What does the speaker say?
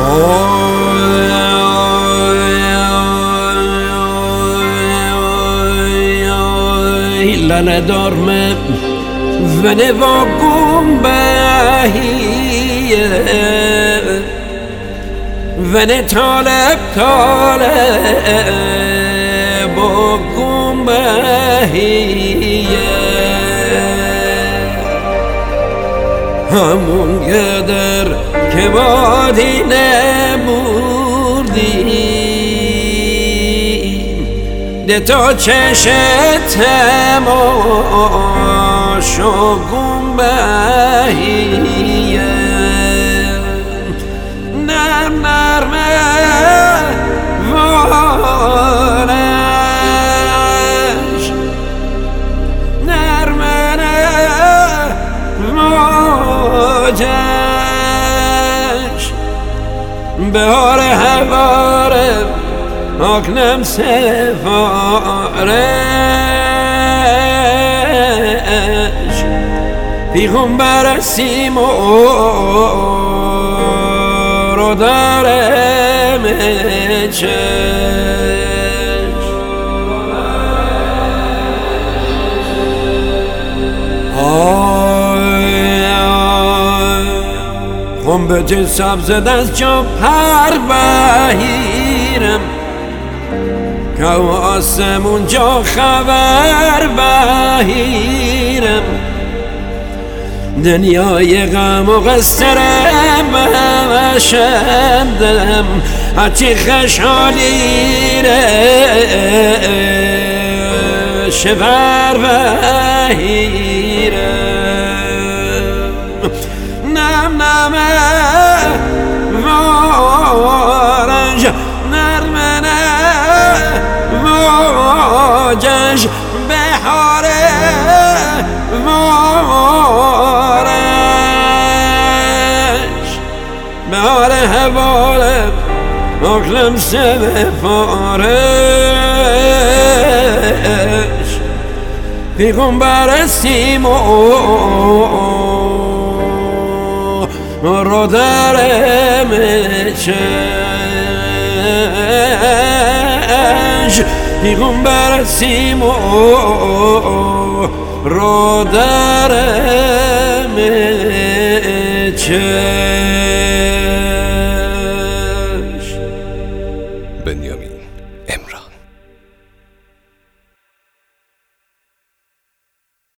Lale dorme veneva gumbahiye vene talep bo gumbahiye hamun geder ke vadi nemurdi ده تا چشتم آشو گنبهیه نرم نرمه وارش نرمه واجش بهار هواره آکنم سفارش پیغمبر سیمور رو دارم چشم خنبه سبز دست جا پر بهیرم که آسمون جا خبر بهیرم دنیای غم و قصرم بشندم هرچی خشحالی شبر بهیرم نم نمه وارنج نرمنه واجش بهاره وارش بهاره هواره اکلم سفارش پیغمبر سیمور رو درم چشم پیغمبر سیمور رو درم چشم بنیامین امرا.